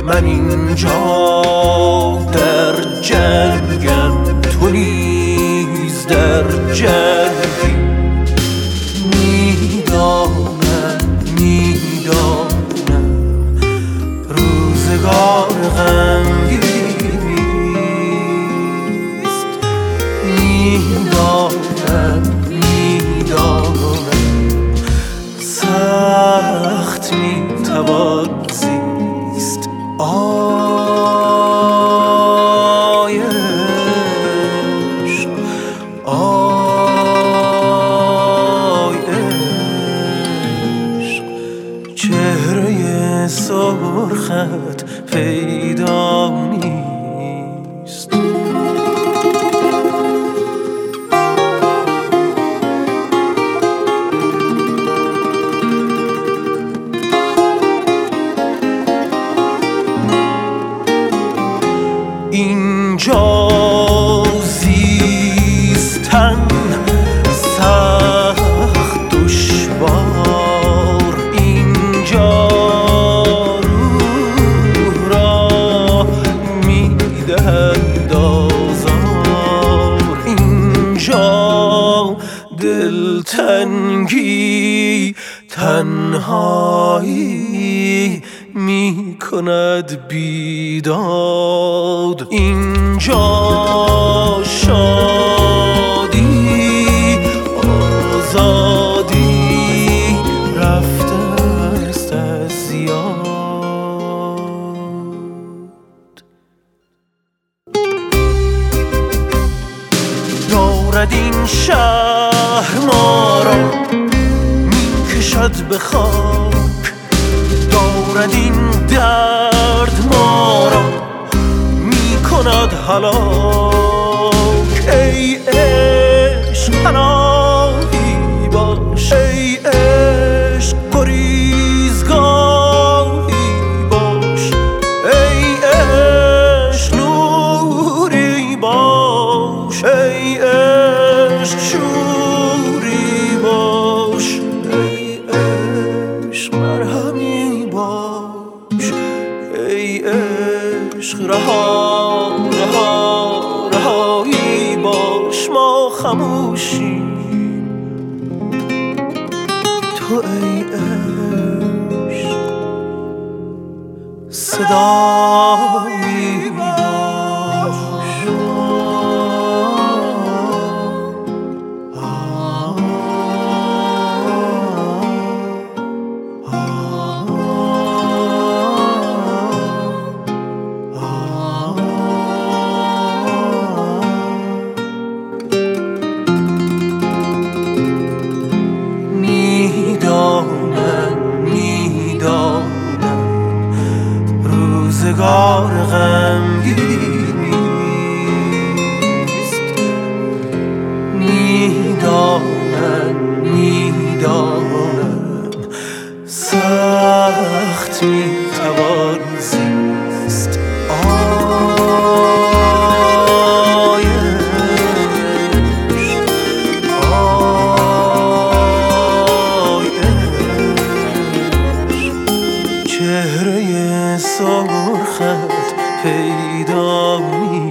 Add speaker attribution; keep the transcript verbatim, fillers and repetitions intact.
Speaker 1: من اینجا در جنگم، تو نیز در جنگی. میدانم میدانم روزگار غمگینیست. میدانم میدانم سخت میتوان زیست. آی عشق، آی عشق، چهره سرخت پیدا نیست. اینجا زیستن سخت دشوار، اینجا روح را میدهد آزار، اینجا دلتنگی تنهایی می کند بیداد، اینجا شادی آزادی رفته است از یاد. دارد این شهر ما را می کشد به خاک، دارد این درد ما را می کند هلاک. ای عشق پناهی باش، ای عشق گریزگاهی باش، ای عشق نوری باش، ای عشق شوری باش، ای عشق مرهمی باش، ای عشق رها رها رهایی باش. ما خموشیم تو ای عشق صدایی باش. میدانم میدانم روزگار غمگینیست. میدانم میدانم سخت میتوان زیست. آی عشق، آی عشق، چهره سرخت پیدا می